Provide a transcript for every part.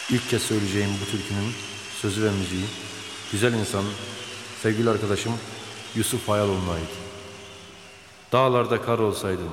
İlk kez söyleyeceğim bu türkünün sözü ve müziği güzel insan, sevgili arkadaşım Yusuf Hayaloğlu'na ait. Dağlarda kar olsaydım.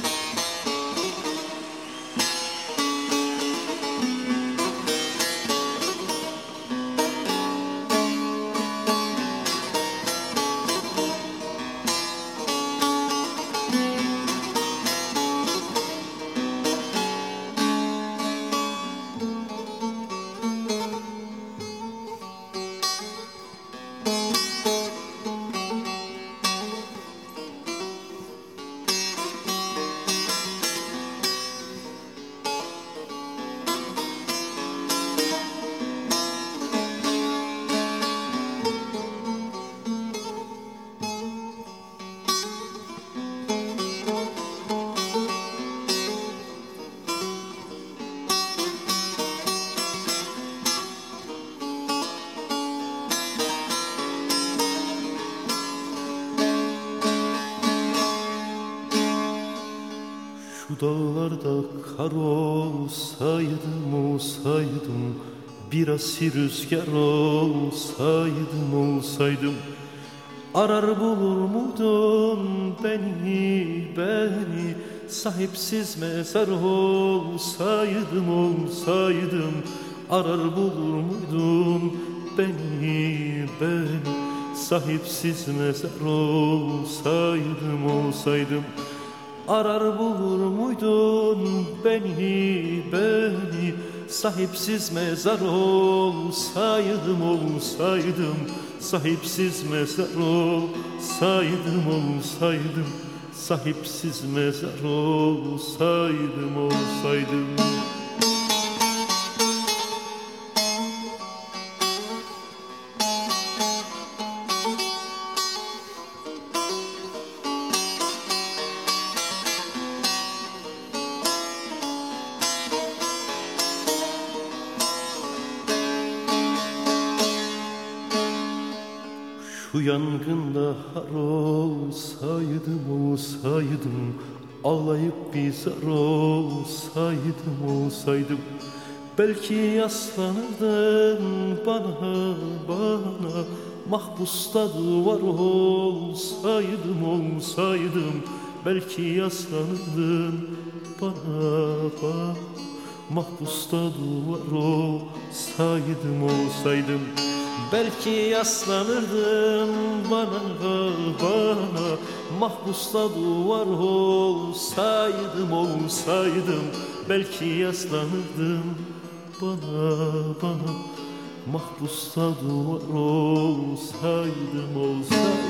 Şu dağlarda kar olsaydım, bir asil rüzgar olsaydım, arar bulur muydun beni, sahipsiz mezar olsaydım, arar bulur muydun beni, sahipsiz mezar olsaydım. Arar bulur muydun beni, sahipsiz mezar olsaydım, sahipsiz mezar olsaydım, sahipsiz mezar olsaydım. Şu yangında har olsaydım, ağlayıp bir zar olsaydım, belki yaslanırdın bana, mahpusta duvar olsaydım, belki yaslanırdın bana, mahpusta duvar olsaydım. Belki yaslanırdın bana, mahpusta duvar olsaydım, belki yaslanırdın bana, mahpusta duvar olsaydım.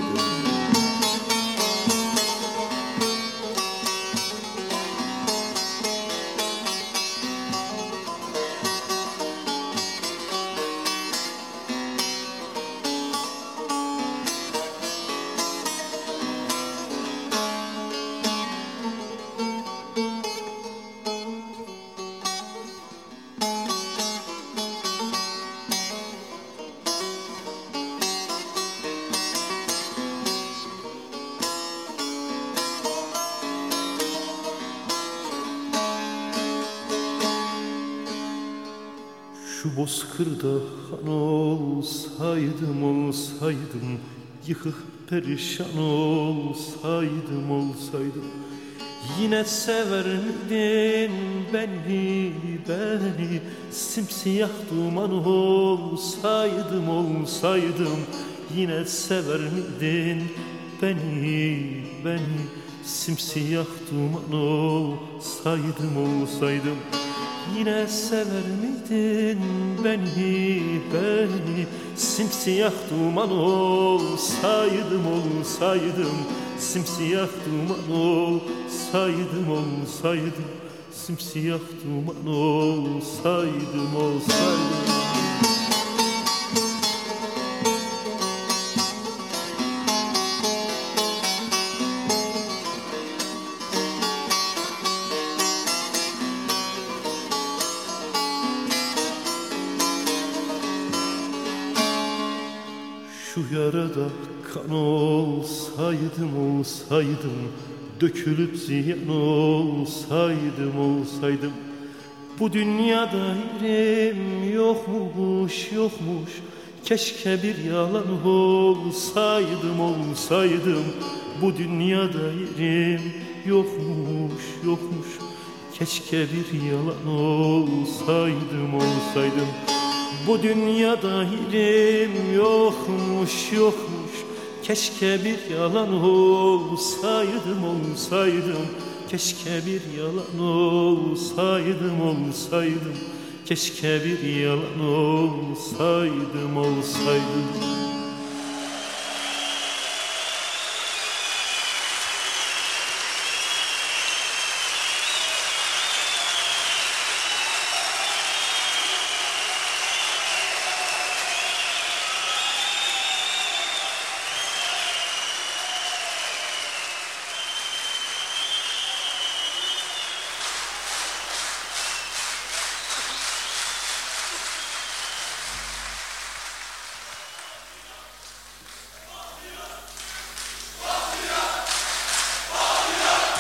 Şu bozkırda han olsaydım, yıkık perişan olsaydım, yine sever miydin beni, simsiyah duman olsaydım, yine sever miydin beni, simsiyah duman olsaydım. Yine sever miydin beni, simsiyah duman olsaydım, simsiyah duman olsaydım, simsiyah duman olsaydım. Şu yarada kan olsaydım, dökülüp ziyan olsaydım, bu dünyada yerim yokmuş yokmuş. Keşke bir yalan olsaydım olsaydım. Bu dünyada yerim yokmuş yokmuş. Keşke bir yalan olsaydım olsaydım. Bu dünyada yerim yokmuş yokmuş. Keşke bir yalan olsaydım olsaydım. Keşke bir yalan olsaydım olsaydım. Keşke bir yalan olsaydım olsaydım.